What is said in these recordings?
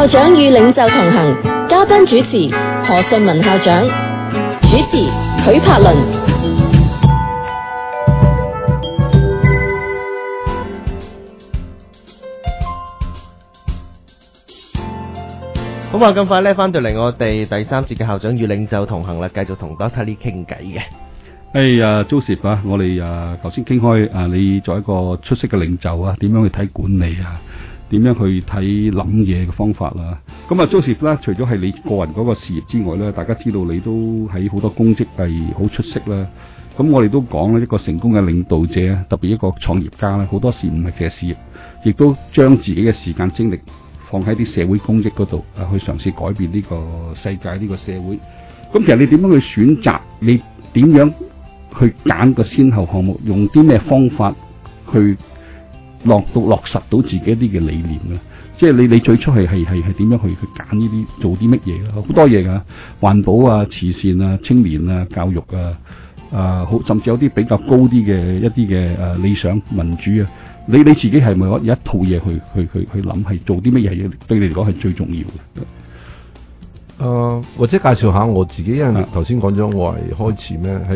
校長與領袖同行，嘉賓主持何順文校長，主持許柏倫。 好啊，咁快咧翻到嚟我哋第三節嘅校長與領袖同行啦，繼續同 Dr. Lee 傾偈嘅。 Joseph 啊，我哋頭先傾開你作為一個出色嘅領袖啊，點樣去睇管理啊？點樣去睇諗嘢嘅方法啦？咁Joseph 啦，除咗係你個人嗰個事業之外咧，大家知道你都喺好多公職係好出色啦。咁我哋都講咧，一個成功嘅領導者，特別一個創業家咧，好多時唔係淨係事業，亦都將自己嘅時間精力放喺啲社會公益嗰度去嘗試改變呢個世界呢個社會。咁其實你點樣去選擇？你點樣去揀個先後項目？用啲咩方法去落實到自己一啲嘅理念咧？即係你最初係點樣去揀呢啲，做啲乜嘢啦？好多嘢噶，環保啊、慈善啊、青年啊、教育啊，好甚至有啲比較高啲嘅一啲嘅理想民主啊。你自己係咪有一套嘢去諗，係做啲乜嘢對你嚟講係最重要嘅？ 或者介紹下我自己，因為頭先講咗，我係開始咩喺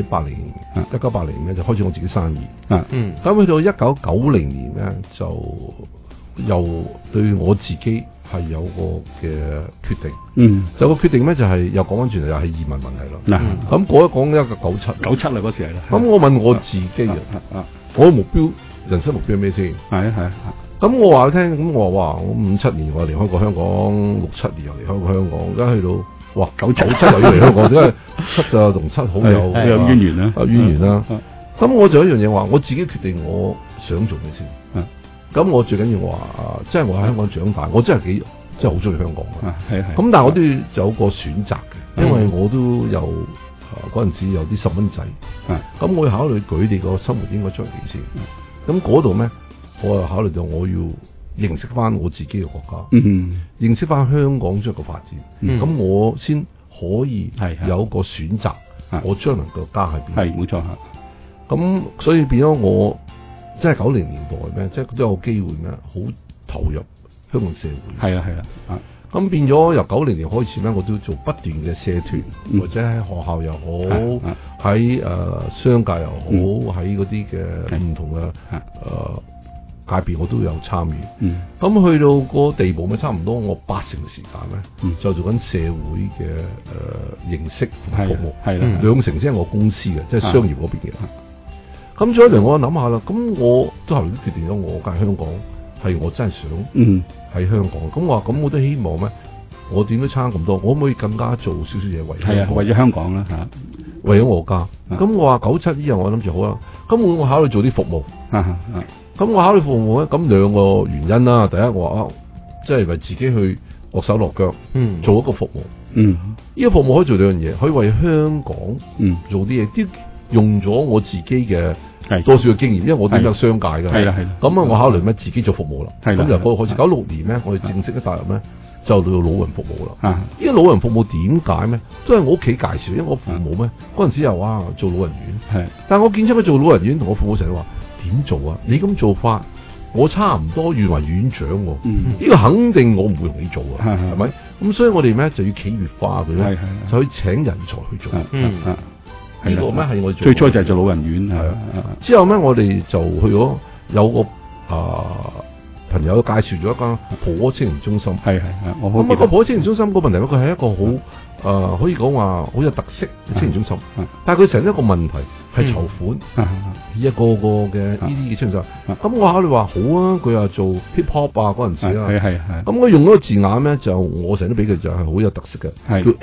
1980年就開始我自己生意。咁去到1990年咧，就又對我自己係有個嘅決定。就個決定咧，就係又講翻轉嚟，又係移民問題咯。咁講一講1997啦，嗰時係啦。咁我問我自己我目標。人生目標係咩先？係啊。咁我話佢聽，咁我話我57年我離開過香港，67年又離開過香港，而家去到97又要嚟香港，因為7就同7好有淵源啦。淵源啦。咁我就有一樣嘢話，我自己決定我想做咩先。咁我最緊要話，即係我喺香港長大，我真係好中意香港嘅。咁但係我都有個選擇嘅，因為我都有嗰陣時有啲細蚊仔。咁我要考慮佢哋個生活應該將點先。咁嗰度咧，我又考慮到我要認識翻我自己嘅國家，認識翻香港將個發展，咁我先可以有個選擇，我將來個家喺邊。係冇錯。咁所以變咗我，即係90年代咩，即係都有個機會咩，好投入香港社會。係啊。咁變咗由90年開始咧，我都做不斷嘅社團，或者喺學校又好，喺商界又好，喺嗰啲嘅唔同嘅界別我都有參與。咁去到個地步咧，差唔多我80%時間咧，就做緊社會嘅認識服務。係啦，2成先係我公司嘅，即係商業嗰邊嘅。咁再嚟我諗下啦，咁我都後來都決定咗，我喺香港係我真係想。喺香港，咁我話咁我都希望咩？我點都差咁多，我可唔可以更加做少少嘢為香港？為咗香港啦嚇，為咗我家。咁我話97呢日我諗住好啦，咁我考慮做啲服務。咁我考慮服務咧，咁2個原因啦。第一我話即係為自己去落手落腳，做一個服務。呢個服務可以做2樣嘢，可以為香港做啲嘢，啲用咗我自己嘅。多少嘅經驗，因為我都有商界㗎。係啦。咁我考慮咩？自己做服務啦。咁由嗰個開始，96年咧，我哋正式一踏入咧，就到老人服務啦。呢個老人服務點解咧？都係我屋企介紹，因為我父母咧嗰陣時又話做老人院。但係我見出佢做老人院，同我父母成日話點做啊？你咁做法，我差唔多願為院長喎。呢個肯定我唔會同你做啊，係咪？咁所以我哋咧就要企業化佢咧，就去請人才去做。呢個咩係我最初就係做老人院之後咧我哋就去咗有個朋友介紹咗一間普可青年中心。咁個普可青年中心個問題，佢係一個好可以講話好有特色嘅青年中心。但係佢成一個問題係籌款，一個嘅呢啲嘅青年中心。咁我考慮話好啊，佢又做 hip hop 啊嗰陣時啦。咁我用嗰個字眼咧，就我成日都俾佢就係好有特色嘅，叫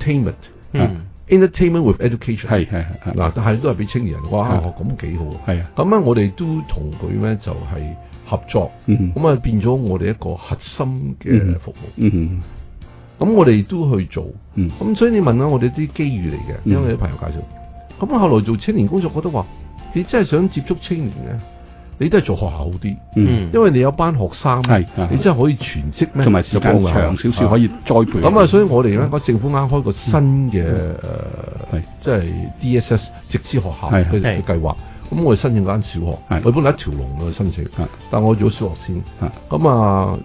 edutainment。entertainment with education 係嗱，但係都係俾青年人哇，咁幾好。咁我哋都同佢咧就係合作，咁變咗我哋一個核心嘅服務。咁我哋都去做，咁所以你問下我哋啲機遇嚟嘅，因為啲朋友介紹。咁後來做青年工作，覺得話你真係想接觸青年咧，你都係做學校好啲，因為你有班學生，你真係可以全職咩，同埋時間長少少可以栽培。咁所以我哋咧，政府啱開個新嘅即係 DSS 直資學校嘅計劃。咁我哋申請間小學，我本來一條龍去申請，但我做小學先。咁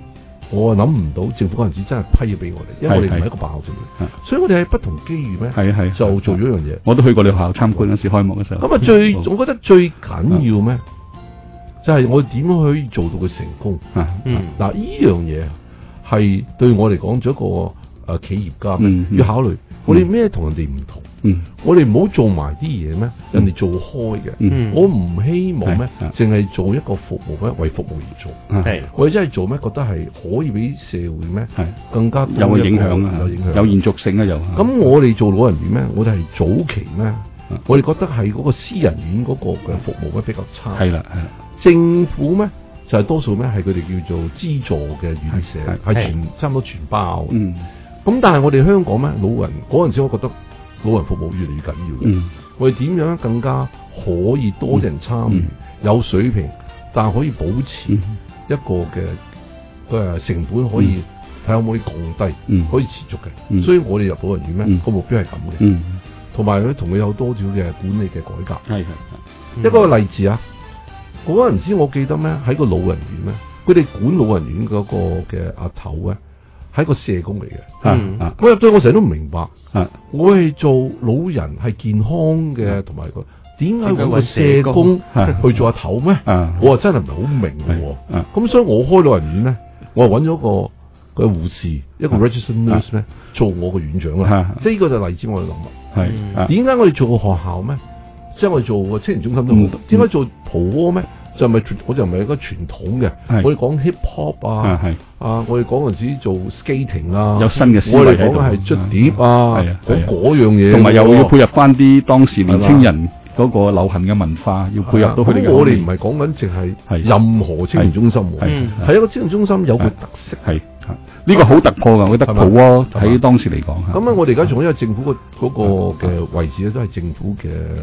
我諗唔到政府嗰陣時真係批咗俾我哋，因為我哋唔係一個辦學團，所以我哋喺不同機遇咧，就做咗一樣嘢。 我都去過你學校參觀嗰時開幕嘅時候。 咁啊我覺得最緊要咩？就係我點樣可以做到佢成功。嗱，呢樣嘢係對我嚟講做一個企業家要考慮，我哋咩同人哋唔同。我哋唔好做埋啲嘢咩？人哋做開嘅，我唔希望咩，淨係做一個服務咩，為服務而做。我哋真係做咩？覺得係可以俾社會咩，更加有影響啊，有延續性啊，又。 咁我哋做老人院咩？我哋係早期咩？我哋覺得係嗰個私人院嗰個嘅服務咧比較差。係啦。政府咩就係多數咩係佢哋叫做資助嘅院舍，係差唔多全包。咁但係我哋香港咩老人嗰陣時，我覺得老人服務越嚟越緊要嘅。我哋點樣更加可以多人參與，有水平，但係可以保持一個嘅成本可以睇下可唔可以降低，可以持續嘅。所以我哋入老人院咩個目標係咁嘅，同埋佢同佢有好多少嘅管理嘅改革。一個例子啊！嗰陣時我記得咩喺個老人院咧，佢哋管老人院嗰個嘅阿頭咧係一個社工嚟嘅。我入到我成日都唔明白，我係做老人係健康嘅，同埋個點解會個社工去做阿頭咩？我真係唔係好明嘅。咁所以我開老人院咧，我係揾咗個護士一個 registered nurse 咧做我個院長啦。即係呢個就例子我哋諗啦。點解我哋做個學校咩？即係我哋做個青年中心都好，點解做蒲窩咩？我就唔係一個傳統嘅，我哋講 hip hop 我哋講陣時做 skating 有新嘅思維， 我哋講係捽碟講嗰樣嘢， 同埋又要配合翻啲當時年青人嗰個流行嘅文化，要配合到佢哋嘅。 我哋唔係講緊淨係任何青年中心，係一個青年中心有個特色。 呢個好突破㗎，我覺得蒲窩喺當時嚟講。 咁我哋而家仲因為政府嗰個嘅位置咧，都係政府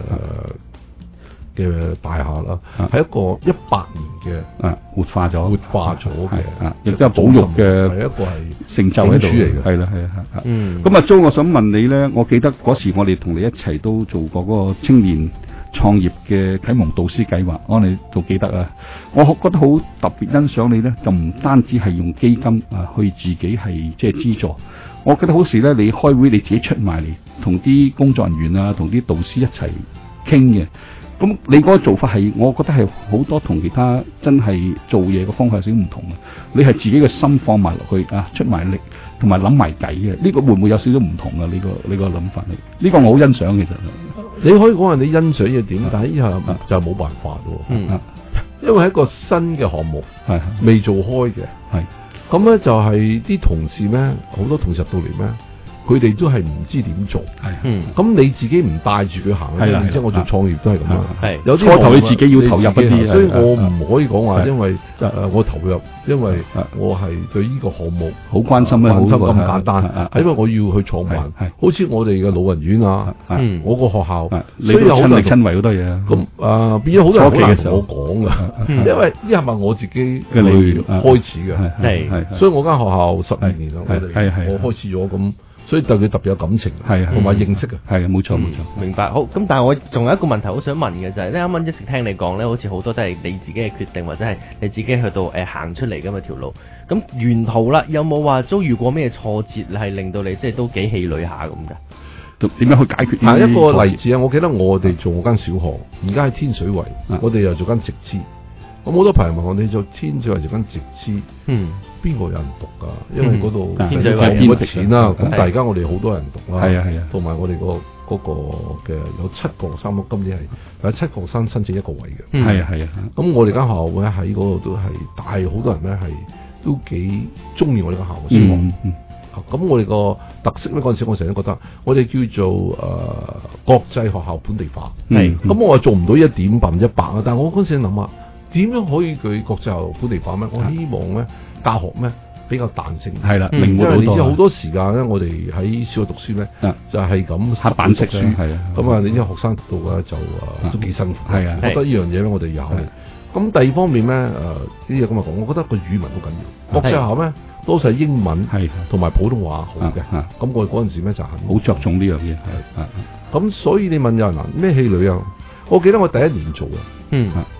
嘅大廈啦，係一個100年嘅活化咗嘅， 亦都有保育嘅， 係一個係成就喺度嚟嘅。 係啦。咁啊，Jo，我想問你咧，我記得嗰時我哋同你一齊都做過嗰個青年創業嘅啟蒙導師計劃，我哋都記得啊。我覺得好特別欣賞你咧，就唔單止係用基金去自己係即係資助。我覺得好時咧，你開會你自己出埋嚟，同啲工作人員啊，同啲導師一齊傾嘅。咁你嗰個做法係，我覺得係好多同其他真係做嘢嘅方法有少少唔同嘅。你係自己嘅心放埋落去出埋力，同埋諗埋計嘅。呢個會唔會有少少唔同啊？你個諗法呢個我好欣賞其實。 你可以講話你欣賞嘅點，但係以後就冇辦法咯。因為係一個新嘅項目，未做開嘅。咁咧就係啲同事咩，好多同事入到嚟咩，佢哋都係唔知點做。咁你自己唔帶住佢行，即係我做創業都係咁樣。有啲初頭你自己要投入一啲，所以我唔可以講話，因為我投入，因為我係對呢個項目好關心咁簡單。因為我要去創辦，好似我哋嘅老人院我個學校， 你都親力親為好多嘢。 咁變咗好多人好難同我講噶，因為呢係咪我自己嘅開始嘅，所以我間學校12年啦，我開始咗咁。所以對佢特別有感情，同埋認識嘅， 冇錯。 明白。好，咁但係我仲有一個問題好想問嘅就係，你啱啱一直聽你講咧，好似好多都係你自己嘅決定，或者係你自己去到行出嚟咁嘅條路。咁沿途啦，有冇話遭遇過咩挫折係令到你即係都幾氣餒下咁嘅？ 點樣去解決？ 一個例子啊，我記得我哋做間小學，而家喺天水圍，我哋又做間直資。咁好多朋友問我哋做天水圍做間直資，邊個有人讀噶？因為嗰度天水圍冇乜錢啦。咁但係而家我哋好多人讀啦，同埋我哋嗰個嘅有7個學生，今年係有7個學生申請一個位嘅。咁我哋間學校咧喺嗰度都係帶好多人咧係都幾中意我哋間學校嘅希望。咁我哋個特色咧嗰陣時，我成日覺得我哋叫做國際學校本地化。咁我話做唔到100%啊，但係我嗰陣時諗下。點樣可以佢國際學校本地化咩？我希望咧教學咩比較彈性， 係啦，靈活好多。 因為你知好多時間咧，我哋喺小學讀書咧，就係咁黑板式書， 咁啊，你知學生讀到咧就都幾辛苦。係啊，覺得呢樣嘢咧，我哋有。咁第二方面咧，呢嘢咁啊講，我覺得個語文好緊要。國際學校咧多數係英文同埋普通話好嘅。咁我哋嗰陣時咧就係好着重呢樣嘢。 咁所以你問有人咩氣餒啊？我記得我第1年做啊。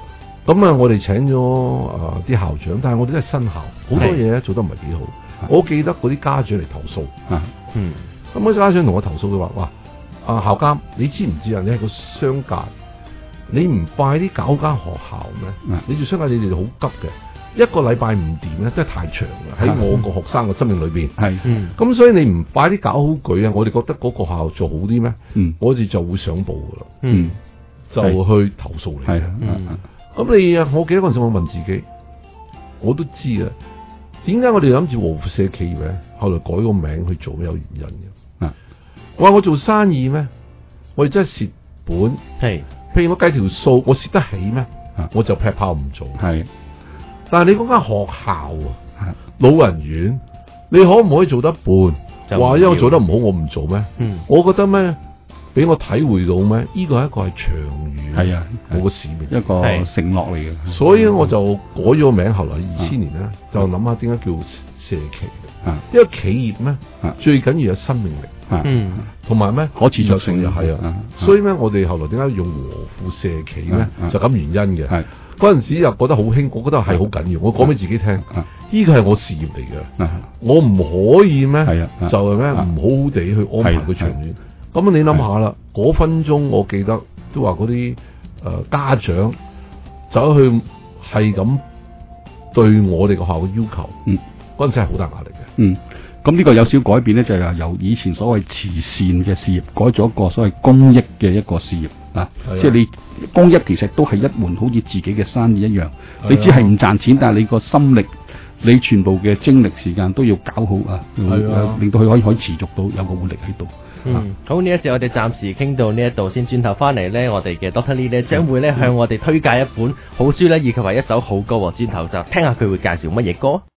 咁啊，我哋請咗啲校長，但係我哋都係新校，好多嘢做得唔係幾好。我記得嗰啲家長嚟投訴，咁嗰啲家長同我投訴佢話：哇，校監，你知唔知啊？你係個商界，你唔快啲搞間學校咩？你做商界，你哋好急嘅。一個禮拜唔掂咧，真係太長啦！喺我個學生嘅生命裏邊，咁所以你唔快啲搞好佢啊！我哋覺得嗰個學校做好啲咩？我哋就會上報噶啦，就去投訴你。咁你啊，我記得嗰陣時我問自己，我都知啊，點解我哋諗住和富社企業咧，後來改個名去做有原因嘅。我話我做生意咩？我哋真係蝕本，譬如我計條數，我蝕得起咩？我就劈炮唔做。但係你嗰間學校啊，老人院，你可唔可以做得一半？話因為我做得唔好，我唔做咩？我覺得咩，俾我體會到咩？呢個係一個係長遠，我個使命， 一個承諾嚟嘅。 所以我就改咗個名，後來2000年咧，就諗下點解叫社企。因為企業咩，最緊要有生命力，同埋咩可持續性係啊。所以咧，我哋後來點解用和富社企咧？就咁原因嘅。嗰陣時又覺得好興，我覺得係好緊要。我講俾自己聽，呢個係我事業嚟嘅，我唔可以咩，就係咩唔好好地去安排佢長遠。咁你諗下啦，嗰分鐘我記得都話嗰啲家長走去係咁對我哋個學校嘅要求，嗰陣時係好大壓力嘅。 咁呢個有少改變咧，就係由以前所謂慈善嘅事業改咗一個所謂公益嘅一個事業啊。即係你公益其實都係一門好似自己嘅生意一樣，你只係唔賺錢，但係你個心力、你全部嘅精力時間都要搞好啊，令到佢可以持續到有個活力喺度。 好，呢一節我哋暫時傾到呢一度先，轉頭翻嚟呢，我哋嘅 Dr. Lee 呢將會呢向我哋推介一本好書呢，以及係一首好歌。轉頭就聽下佢會介紹乜嘢歌。